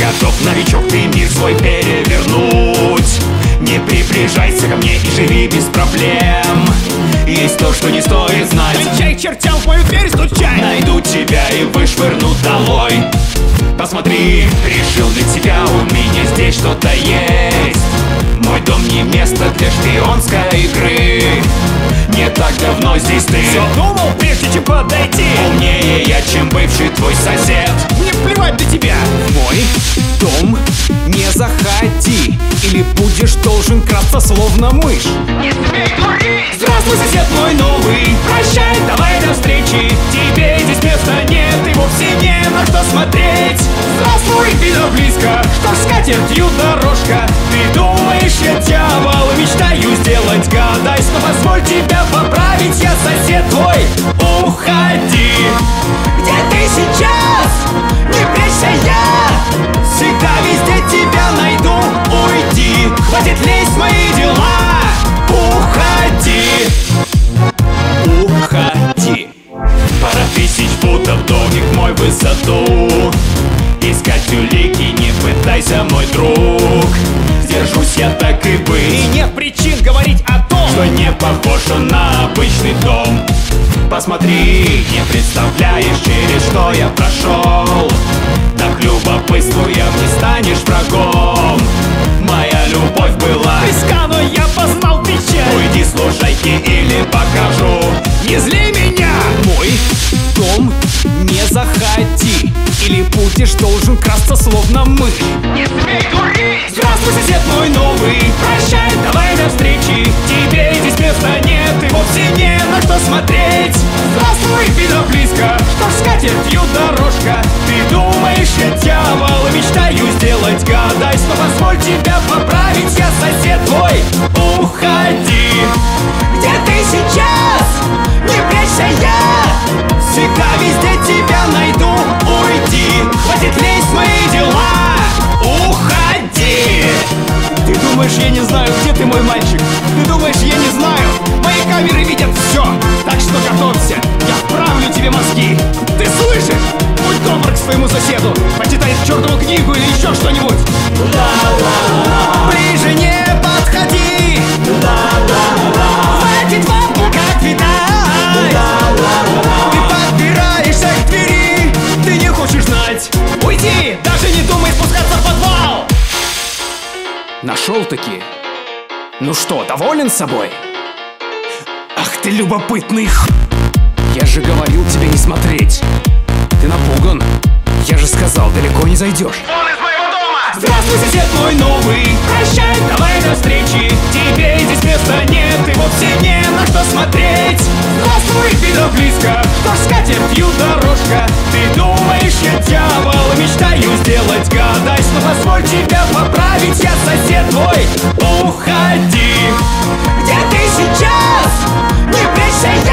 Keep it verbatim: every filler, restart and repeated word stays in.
готов, новичок, ты мир свой перевернуть. Не приближайся ко мне и живи без проблем. Есть то, что не стоит знать. Кончай чертям в мою дверь стучай. Найду тебя и вышвырну долой. Посмотри, решил для тебя, у меня здесь что-то есть. Мой дом не место для шпионской игры. Не так давно здесь ты Все думал, прежде чем подойти. Умнее я, чем бывший твой сосед. Мне плевать на тебя. В мой дом не заходи, или будешь должен красться словно мышь. Не смей дурить. Здравствуй, сосед мой новый, прощай, давай до встречи. Тебе здесь места нет и вовсе не на что смотреть. Здравствуй, видно близко, что ж с катертью дорожка. Ты думаешь, я дьявол, мечтаю сделать гадость, но позволь тебя поправить, я сосед твой. Уходи. Где ты сейчас? Не прячься, я всегда везде тебя найду. Уйди, хватит лезть в мои дела. Уходи. Уходи. Пара тысяч футов домик мой в высоту. Искать улики не пытайся, мой друг. Сдержусь я так и быть. И нет причин говорить о том, что не похож он на обычный дом. Посмотри, не представляешь, через что я прошел. Так любопытствуя, не станешь врагом. Моя любовь была близка, но я познал печаль. Уйди с лужайки или покажу. Не зли меня. Мой дом не заходи, или будешь должен красться словно мышь. Не смей дурить. Здравствуй, сосед мой новый, прощай, давай до встречи. Тебе здесь места нет и вовсе не на что смотреть. Здравствуй, видно близко, что ж с катертью дорожка. Ты думаешь, я дьявол, мечтаю сделать гадость, но позволь тебя поправить, я сосед твой. Уходи. Где ты сейчас? Не прячься, я всегда везде тебя найду. Уйди, хватит лезть в мои дела. Уходи. Ты думаешь, я не знаю, где ты, мой мальчик? Ты думаешь, я не знаю? Мои камеры видят все. Так что готовься, я вправлю тебе мозги. Ты слышишь? Будь добр к своему соседу. Почитай чертову книгу или еще что-нибудь. Ближе не подходи. Хватит вам как видать. Ты подбираешься к двери. Ты не хочешь знать. Уйди, даже не думай спускаться в подвал. Нашел-таки. Ну что, доволен собой? Ах ты любопытный х... Я же говорил тебе не смотреть. Ты напуган. Я же сказал, далеко не зайдешь. Вон из моего дома. Здравствуй, сосед мой новый, прощай, давай до встречи. Тебе здесь места нет и вовсе не на что смотреть. Здравствуй, видно близко, что ж с катертью дорожка. Ты думаешь, я дьявол, мечтаю сделать гадость, но позволь тебя поправить, я сосед твой. Уходи. Где ты сейчас? Не прячься, я